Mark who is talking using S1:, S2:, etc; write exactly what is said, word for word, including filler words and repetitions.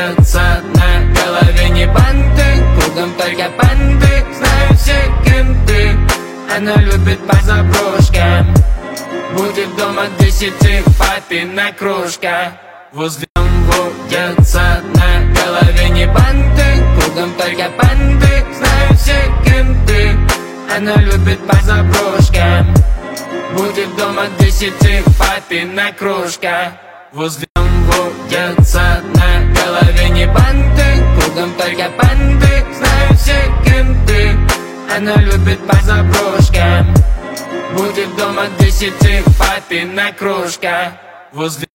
S1: водятся на голове не банты, кругом только банды, знают все кенты. Она любит по заброшкам, будет дома к десяти, папина кружка. Возле водятся на голове не банты, кругом только банды, знают все кенты. Она любит по заброшкам, будет дома к десяти, папина кружка. Возле водятся на голове не банты, кругом только банды, знают все кенты. Она любит по заброшкам, будет дома к десяти, папина кружка. Возле